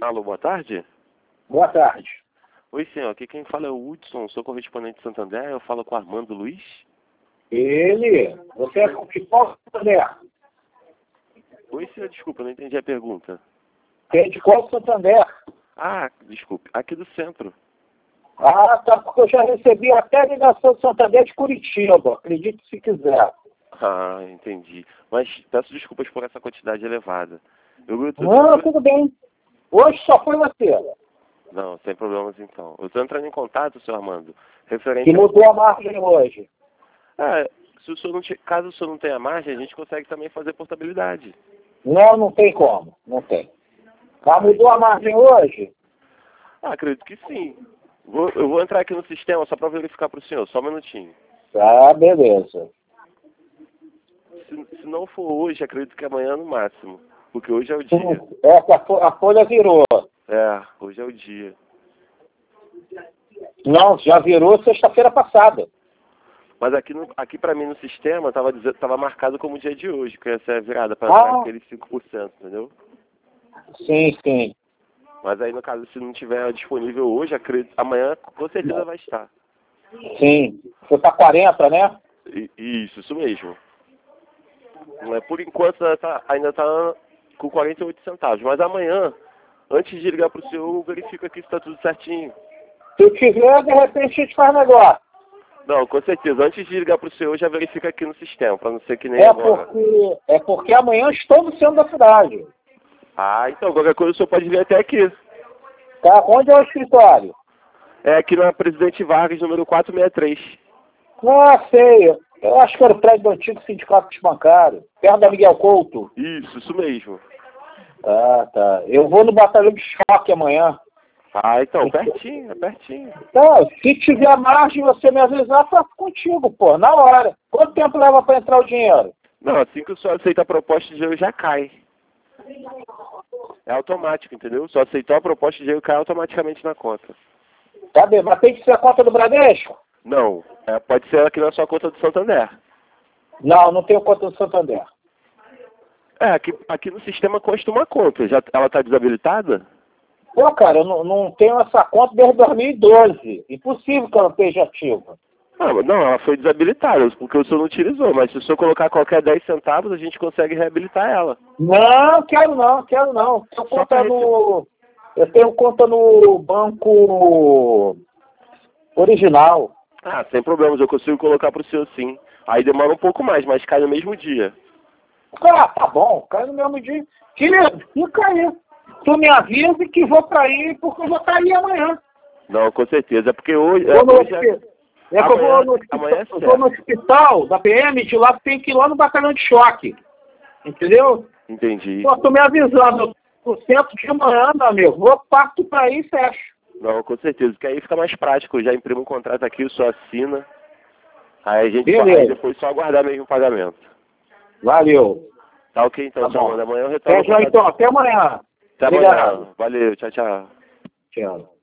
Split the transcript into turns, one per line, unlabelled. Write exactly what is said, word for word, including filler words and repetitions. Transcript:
Alô, boa tarde.
Boa tarde.
Oi, senhor. Aqui quem fala é o Hudson, sou correspondente de Santander. Eu falo com o Armando Luiz.
Ele? Você é de qual Santander?
Oi, senhor. Desculpa, não entendi a pergunta.
Quem é de qual Santander?
Ah, desculpe. Aqui do centro.
Ah, tá, porque eu já recebi até ligação de Santander de Curitiba. Acredite se quiser.
Ah, entendi. Mas peço desculpas por essa quantidade elevada. Eu, eu tô...
Não, tudo bem. Hoje só foi você.
Não, sem problemas então. Eu estou entrando em contato, senhor Armando, referente
Que mudou a margem hoje.
a... Ah, se o senhor não te... caso o senhor não tenha margem, a gente consegue também fazer portabilidade.
Não, não tem como. Não tem. Mas mudou a margem hoje?
Ah, acredito que sim. Vou, eu vou entrar aqui no sistema só para verificar para o senhor, só um minutinho.
Tá, beleza.
Se, se não for hoje, acredito que amanhã no máximo. Porque hoje é o dia.
É, que a, fo- a folha virou.
É, hoje é o dia.
Não, já virou sexta-feira passada.
Mas aqui, no, aqui para mim no sistema estava tava marcado como dia de hoje, que ia ser a virada para
Ah.
aqueles cinco por cento, entendeu?
Sim, sim.
Mas aí no caso, se não tiver disponível hoje, acredito, amanhã com certeza vai estar.
Sim. Você tá quarenta, né?
E, isso, isso mesmo. É, por enquanto tá, ainda está com quarenta e oito centavos, mas amanhã, antes de ligar para o senhor, eu verifico aqui se está tudo certinho.
Se tiver, de repente a gente faz negócio.
Não, com certeza. Antes de ligar para o senhor, já verifica aqui no sistema, para não ser que nem
É
agora.
porque, é porque amanhã estou no centro da cidade.
Ah, então qualquer coisa o senhor pode vir até aqui.
Tá? Onde é o escritório?
É aqui na Presidente Vargas, número quatrocentos e sessenta e três.
Ah, sei. Eu acho que era o prédio do antigo sindicato de bancário. Perto da Miguel Couto.
Isso, isso mesmo.
Ah, tá. Eu vou no batalhão de choque amanhã.
Ah, então, pertinho, é pertinho.
Tá, se tiver margem, você me avisar, faço contigo, pô, na hora. Quanto tempo leva para entrar o dinheiro?
Não, assim que o senhor aceita a proposta de dinheiro, já cai. É automático, entendeu? Só aceitou a proposta de dinheiro, cai automaticamente na conta.
Tá bem, mas tem que ser a conta do Bradesco?
Não, é, pode ser aqui na sua conta do Santander.
Não, não tenho conta do Santander.
É, aqui, aqui no sistema consta uma conta. Já, ela está desabilitada?
Pô, cara, eu não, não tenho essa conta desde dois mil e doze. Impossível que ela esteja ativa.
Ah, não, ela foi desabilitada, porque o senhor não utilizou. Mas se o senhor colocar qualquer dez centavos, a gente consegue reabilitar ela.
Não, quero não, quero não. Eu tenho
Só
conta
pra
no. Eu tenho conta no banco original.
Ah, sem problemas, eu consigo colocar para o senhor sim. Aí demora um pouco mais, mas cai no mesmo dia.
Ah, tá bom, cai no mesmo dia. Querido, fica aí. Tu me avisa que vou pra aí, porque eu vou estar aí amanhã.
Não, com certeza. É porque hoje.
Vou
É,
no
hoje
hospi-
é,
é que eu
amanhã,
vou no, hospital,
amanhã é
eu vou no
certo.
hospital da P M, de lá tem que ir lá no batalhão de choque. Entendeu?
Entendi.
Pô, tô me avisando. No centro de manhã, meu amigo. Vou, parto pra aí e fecho.
Não, com certeza. Porque aí fica mais prático. Eu já imprimo um contrato aqui, o senhor assina. Aí a gente só, aí
Beleza.
depois só aguardar mesmo o pagamento.
Valeu.
Tá ok então,
Tá
senhor
bom.
Amanda. Amanhã eu retorno.
Até já então. Até amanhã.
Até
Obrigado.
amanhã. Valeu, tchau, tchau.
Tchau.